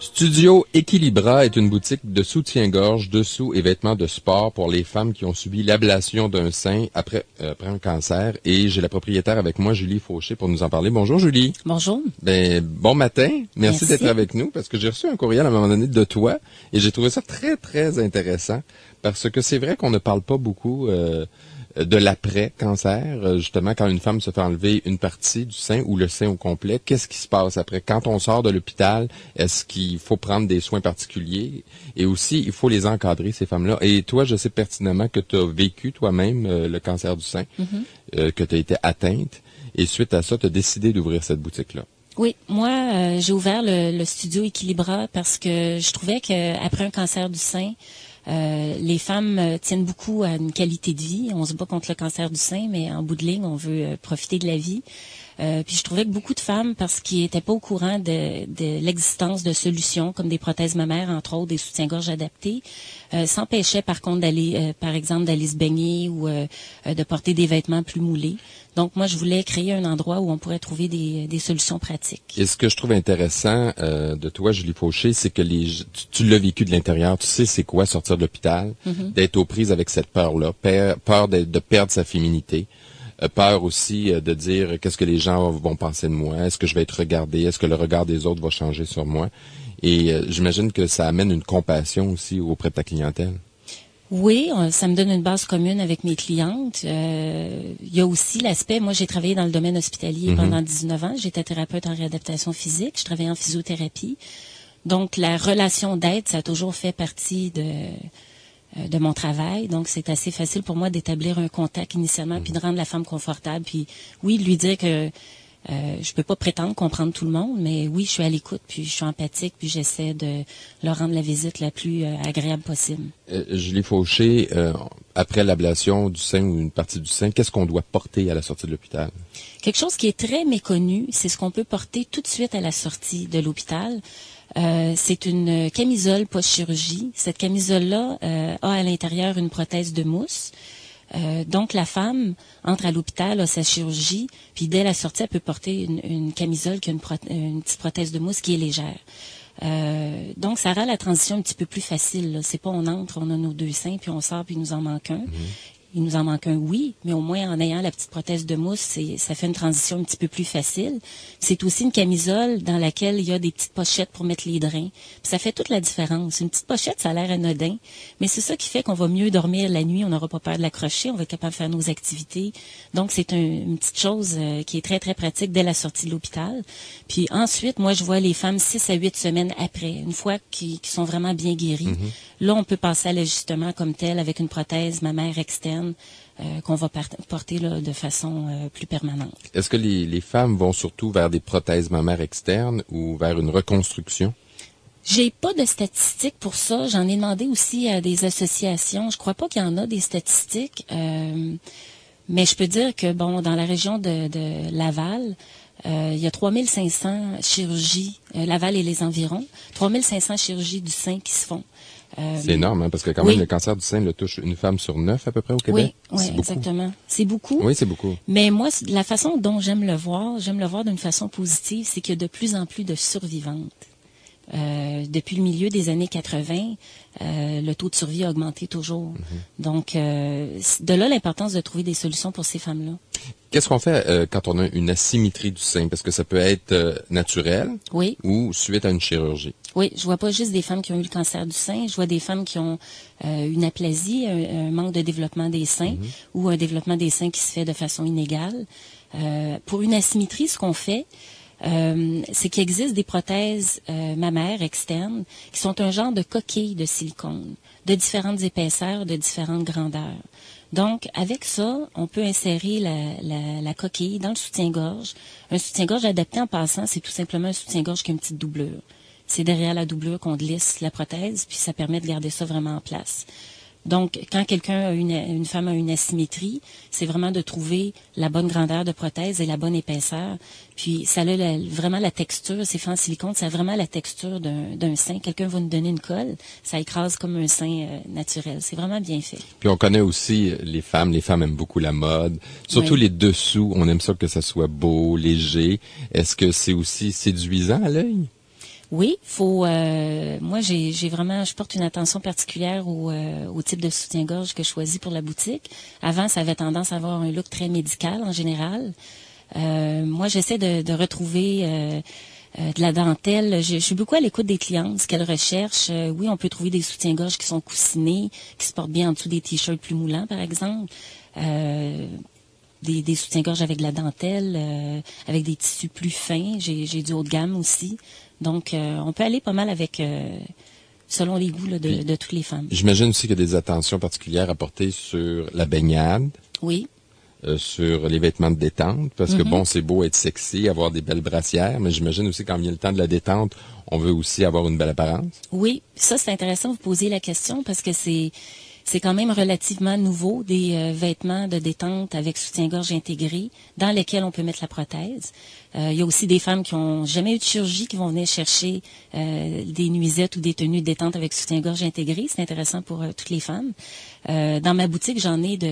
Studio Equilibra est une boutique de soutien-gorge, dessous et vêtements de sport pour les femmes qui ont subi l'ablation d'un sein après un cancer. Et j'ai la propriétaire avec moi, Julie Fauché, pour nous en parler. Bonjour Julie. Bonjour. Bon matin. Merci d'être avec nous parce que j'ai reçu un courriel à un moment donné de toi et j'ai trouvé ça très, très intéressant parce que c'est vrai qu'on ne parle pas beaucoup de l'après-cancer, justement, quand une femme se fait enlever une partie du sein ou le sein au complet, qu'est-ce qui se passe après? Quand on sort de l'hôpital, est-ce qu'il faut prendre des soins particuliers? Et aussi, il faut les encadrer, ces femmes-là. Et toi, je sais pertinemment que tu as vécu toi-même le cancer du sein, que tu as été atteinte. Et suite à ça, tu as décidé d'ouvrir cette boutique-là. Oui, moi, j'ai ouvert le studio Equilibra parce que je trouvais qu'après un cancer du sein, les femmes tiennent beaucoup à une qualité de vie. On se bat contre le cancer du sein, mais en bout de ligne, on veut profiter de la vie. Puis je trouvais que beaucoup de femmes, parce qu'ils n'étaient pas au courant de l'existence de solutions comme des prothèses mammaires, entre autres des soutiens-gorge adaptés, s'empêchaient par contre d'aller, par exemple, d'aller se baigner ou de porter des vêtements plus moulés. Donc moi, je voulais créer un endroit où on pourrait trouver des solutions pratiques. Et ce que je trouve intéressant de toi, Julie Fauché, c'est que tu l'as vécu de l'intérieur. Tu sais c'est quoi sortir de l'hôpital, d'être aux prises avec cette peur-là, peur de perdre sa féminité. Peur aussi de dire qu'est-ce que les gens vont penser de moi, est-ce que je vais être regardé, est-ce que le regard des autres va changer sur moi. Et j'imagine que ça amène une compassion aussi auprès de ta clientèle. Oui, ça me donne une base commune avec mes clientes. Il y a aussi l'aspect, moi j'ai travaillé dans le domaine hospitalier pendant 19 ans, j'étais thérapeute en réadaptation physique, je travaillais en physiothérapie. Donc la relation d'aide, ça a toujours fait partie de mon travail. Donc, c'est assez facile pour moi d'établir un contact initialement, puis de rendre la femme confortable. Puis, oui, de lui dire que je peux pas prétendre comprendre tout le monde, mais oui, je suis à l'écoute, puis je suis empathique, puis j'essaie de leur rendre la visite la plus agréable possible. Julie Fauché, après l'ablation du sein ou une partie du sein, qu'est-ce qu'on doit porter à la sortie de l'hôpital? Quelque chose qui est très méconnu, c'est ce qu'on peut porter tout de suite à la sortie de l'hôpital. C'est une camisole post-chirurgie. Cette camisole-là a à l'intérieur une prothèse de mousse. Donc, la femme entre à l'hôpital, a sa chirurgie, puis dès la sortie, elle peut porter une camisole qui a une petite prothèse de mousse qui est légère. Donc, ça rend la transition un petit peu plus facile. C'est pas on entre, on a nos deux seins, puis on sort, puis il nous en manque un. Il nous en manque un, oui, mais au moins en ayant la petite prothèse de mousse, ça fait une transition un petit peu plus facile. C'est aussi une camisole dans laquelle il y a des petites pochettes pour mettre les drains. Puis ça fait toute la différence. Une petite pochette, ça a l'air anodin, mais c'est ça qui fait qu'on va mieux dormir la nuit, on n'aura pas peur de l'accrocher, on va être capable de faire nos activités. Donc c'est une petite chose qui est très, très pratique dès la sortie de l'hôpital. Puis ensuite, moi, je vois les femmes 6 à 8 semaines après, une fois qu'ils sont vraiment bien guéries. Là, on peut passer à l'ajustement comme tel avec une prothèse mammaire externe qu'on va porter là, de façon plus permanente. Est-ce que les femmes vont surtout vers des prothèses mammaires externes ou vers une reconstruction? J'ai pas de statistiques pour ça. J'en ai demandé aussi à des associations. Je crois pas qu'il y en a des statistiques, mais je peux dire que bon, dans la région de Laval, il y a 3500 chirurgies, Laval et les environs, 3500 chirurgies du sein qui se font. C'est énorme, hein, parce que quand même, le cancer du sein le touche une femme sur 9 à peu près au Québec. Oui, exactement. C'est beaucoup. Oui, c'est beaucoup. Mais moi, la façon dont j'aime le voir d'une façon positive, c'est qu'il y a de plus en plus de survivantes. Depuis le milieu des années 80, le taux de survie a augmenté toujours. Donc, de là l'importance de trouver des solutions pour ces femmes-là. Qu'est-ce qu'on fait quand on a une asymétrie du sein? Parce que ça peut être naturel ou suite à une chirurgie. Oui, je vois pas juste des femmes qui ont eu le cancer du sein, je vois des femmes qui ont une aplasie, un manque de développement des seins ou un développement des seins qui se fait de façon inégale. Pour une asymétrie, ce qu'on fait, c'est qu'il existe des prothèses mammaires externes qui sont un genre de coquille de silicone, de différentes épaisseurs, de différentes grandeurs. Donc, avec ça, on peut insérer la coquille dans le soutien-gorge. Un soutien-gorge adapté en passant, c'est tout simplement un soutien-gorge qui a une petite doublure. C'est derrière la doublure qu'on glisse la prothèse, puis ça permet de garder ça vraiment en place. Donc, quand une femme a une asymétrie, c'est vraiment de trouver la bonne grandeur de prothèse et la bonne épaisseur. Puis, ça a vraiment la texture, c'est fait en silicone, ça a vraiment la texture d'un sein. Quelqu'un va nous donner une colle, ça écrase comme un sein naturel. C'est vraiment bien fait. Puis, on connaît aussi les femmes aiment beaucoup la mode. Surtout les dessous, on aime ça que ça soit beau, léger. Est-ce que c'est aussi séduisant à l'œil? Oui, faut. Moi, je porte une attention particulière au type de soutien-gorge que je choisis pour la boutique. Avant, ça avait tendance à avoir un look très médical en général. Moi, j'essaie de retrouver de la dentelle. Je suis beaucoup à l'écoute des clientes, ce qu'elles recherchent. Oui, on peut trouver des soutiens-gorge qui sont coussinés, qui se portent bien en dessous des t-shirts plus moulants, par exemple. Des soutiens-gorge avec de la dentelle, avec des tissus plus fins. J'ai du haut de gamme aussi. Donc, on peut aller pas mal avec, selon les goûts là, de toutes les femmes. J'imagine aussi qu'il y a des attentions particulières à porter sur la baignade. Oui. Sur les vêtements de détente, parce que bon, c'est beau être sexy, avoir des belles brassières, mais j'imagine aussi quand vient le temps de la détente, on veut aussi avoir une belle apparence. Oui, ça c'est intéressant de vous poser la question parce que c'est quand même relativement nouveau, des vêtements de détente avec soutien-gorge intégré dans lesquels on peut mettre la prothèse. Il y a aussi des femmes qui ont jamais eu de chirurgie qui vont venir chercher des nuisettes ou des tenues de détente avec soutien-gorge intégré. C'est intéressant pour toutes les femmes. Dans ma boutique, j'en ai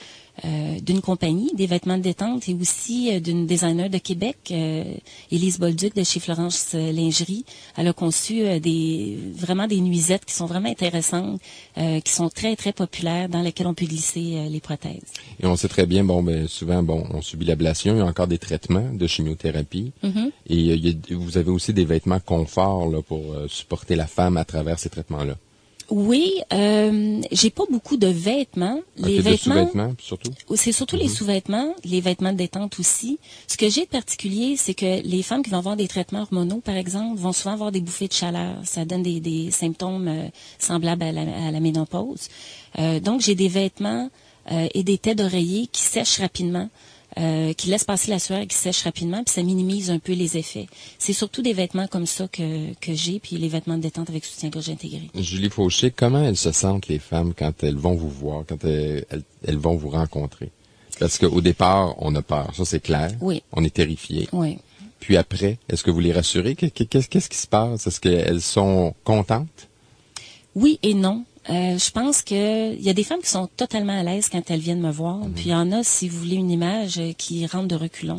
d'une compagnie, des vêtements de détente, et aussi d'une designer de Québec, Élise Bolduc de chez Florence Lingerie. Elle a conçu vraiment des nuisettes qui sont vraiment intéressantes, qui sont très, très populaires, dans lesquelles on peut glisser les prothèses. Et on sait très bien, souvent, on subit l'ablation, il y a encore des traitements de chimiothérapie. Mm-hmm. Et vous avez aussi des vêtements confort là, pour supporter la femme à travers ces traitements-là. Oui, j'ai pas beaucoup de vêtements. Les vêtements, de sous-vêtements, surtout? C'est surtout les sous-vêtements, les vêtements de détente aussi. Ce que j'ai de particulier, c'est que les femmes qui vont avoir des traitements hormonaux, par exemple, vont souvent avoir des bouffées de chaleur. Ça donne des symptômes semblables à la ménopause. Donc, j'ai des vêtements et des têtes d'oreiller qui sèchent rapidement. Qui laisse passer la sueur et qui sèche rapidement, puis ça minimise un peu les effets. C'est surtout des vêtements comme ça que j'ai, puis les vêtements de détente avec soutien-gorge intégré. Julie Fauché, comment elles se sentent, les femmes, quand elles vont vous voir, quand elles vont vous rencontrer? Parce qu'au départ, on a peur, ça c'est clair. Oui. On est terrifié. Oui. Puis après, est-ce que vous les rassurez? Qu'est-ce qui se passe? Est-ce qu'elles sont contentes? Oui et non. Je pense que il y a des femmes qui sont totalement à l'aise quand elles viennent me voir. Puis il y en a, si vous voulez, une image qui rentre de reculons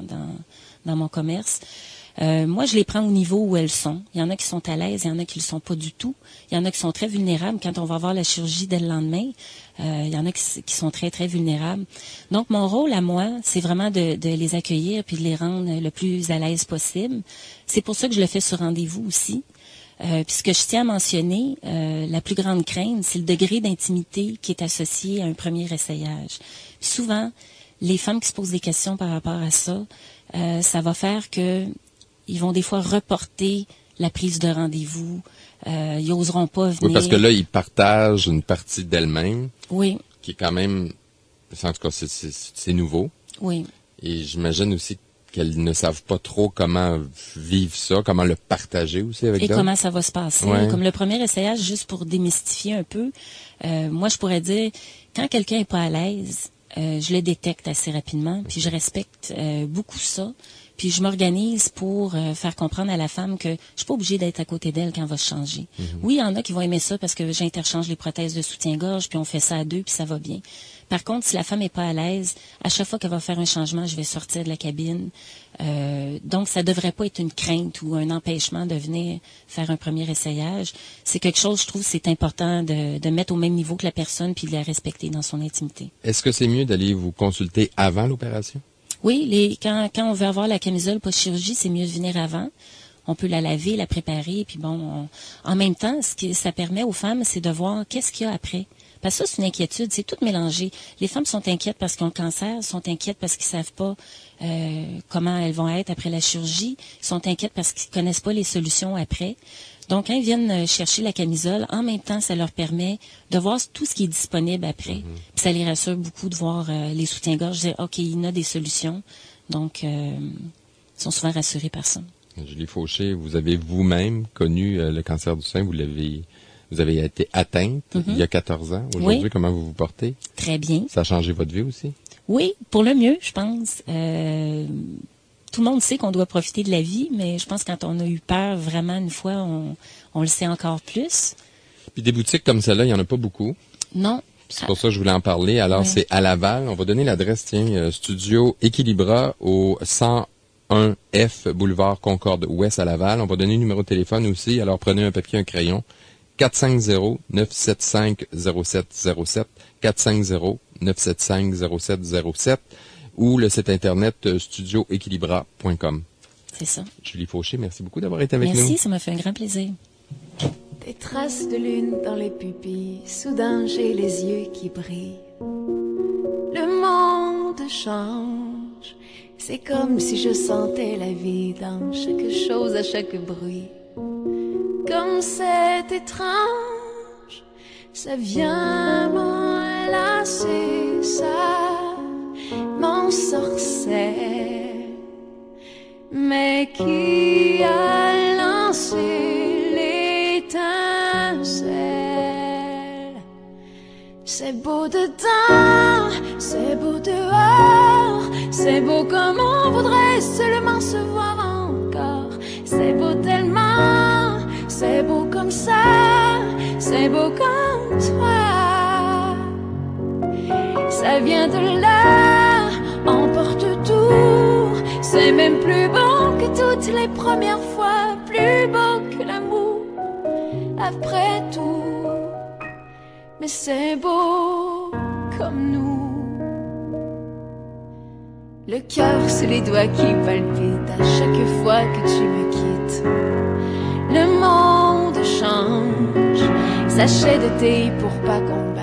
dans mon commerce. Moi, je les prends au niveau où elles sont. Il y en a qui sont à l'aise, il y en a qui ne le sont pas du tout. Il y en a qui sont très vulnérables quand on va voir la chirurgie dès le lendemain. Il y en a qui sont très, très vulnérables. Donc, mon rôle à moi, c'est vraiment de les accueillir puis de les rendre le plus à l'aise possible. C'est pour ça que je le fais sur rendez-vous aussi. Puis ce que je tiens à mentionner, la plus grande crainte, c'est le degré d'intimité qui est associé à un premier essayage. Puis souvent, les femmes qui se posent des questions par rapport à ça, ça va faire que ils vont des fois reporter la prise de rendez-vous. Ils n'oseront pas venir. Oui, parce que là, ils partagent une partie d'elles-mêmes. Oui. Qui est quand même, en tout cas, c'est nouveau. Oui. Et j'imagine aussi qu'elles ne savent pas trop comment vivre ça, comment le partager aussi avec d'autres. Et comment ça va se passer. Ouais. Comme le premier essayage, juste pour démystifier un peu, moi, je pourrais dire, quand quelqu'un n'est pas à l'aise, je le détecte assez rapidement, puis je respecte beaucoup ça. Puis je m'organise pour faire comprendre à la femme que je suis pas obligée d'être à côté d'elle quand elle va se changer. Mm-hmm. Oui, il y en a qui vont aimer ça parce que j'interchange les prothèses de soutien-gorge, puis on fait ça à deux, puis ça va bien. Par contre, si la femme est pas à l'aise, à chaque fois qu'elle va faire un changement, je vais sortir de la cabine. Donc, ça devrait pas être une crainte ou un empêchement de venir faire un premier essayage. C'est quelque chose, je trouve, c'est important de mettre au même niveau que la personne puis de la respecter dans son intimité. Est-ce que c'est mieux d'aller vous consulter avant l'opération? Oui, quand on veut avoir la camisole post-chirurgie, c'est mieux de venir avant. On peut la laver, la préparer, puis en même temps, ce que ça permet aux femmes, c'est de voir qu'est-ce qu'il y a après. Parce que ça, c'est une inquiétude, c'est tout mélangé. Les femmes sont inquiètes parce qu'elles ont le cancer, sont inquiètes parce qu'ils savent pas comment elles vont être après la chirurgie, sont inquiètes parce qu'ils connaissent pas les solutions après. Donc, quand ils viennent chercher la camisole, en même temps, ça leur permet de voir tout ce qui est disponible après. Mm-hmm. Puis ça les rassure beaucoup de voir les soutiens-gorge dire, OK, il y a des solutions. Donc, ils sont souvent rassurés par ça. Julie Fauché, vous avez vous-même connu le cancer du sein. Vous avez été atteinte il y a 14 ans. Aujourd'hui, oui. Comment vous vous portez? Très bien. Ça a changé votre vie aussi? Oui, pour le mieux, je pense. Tout le monde sait qu'on doit profiter de la vie, mais je pense que quand on a eu peur vraiment une fois, on le sait encore plus. Puis des boutiques comme celle-là, il n'y en a pas beaucoup. Non. C'est pour ça que je voulais en parler. Alors, oui. C'est à Laval. On va donner l'adresse, Studio Equilibra au 1F, boulevard Concorde Ouest à Laval. On va donner le numéro de téléphone aussi, alors prenez un papier, un crayon. 450-975-0707, 450-975-0707, ou le site internet studioequilibra.com. C'est ça. Julie Fauché, merci beaucoup d'avoir été avec nous. Merci, ça m'a fait un grand plaisir. Des traces de lune dans les pupilles, soudain j'ai les yeux qui brillent. Le monde change, c'est comme si je sentais la vie dans chaque chose, à chaque bruit. Comme c'est étrange, ça vient m'enlacer, ça m'ensorcelle. Mais qui a lancé l'étincelle? C'est beau dedans, c'est beau dehors, c'est beau comme on voudrait seulement se voir encore. C'est beau tellement, c'est beau comme ça, c'est beau comme toi. Ça vient de là, emporte tout. C'est même plus bon que toutes les premières fois, plus beau que l'amour, après tout. Mais c'est beau comme nous. Le cœur, c'est les doigts qui palpitent à chaque fois que tu me quittes. Le monde change, sachet de thé pour pas qu'on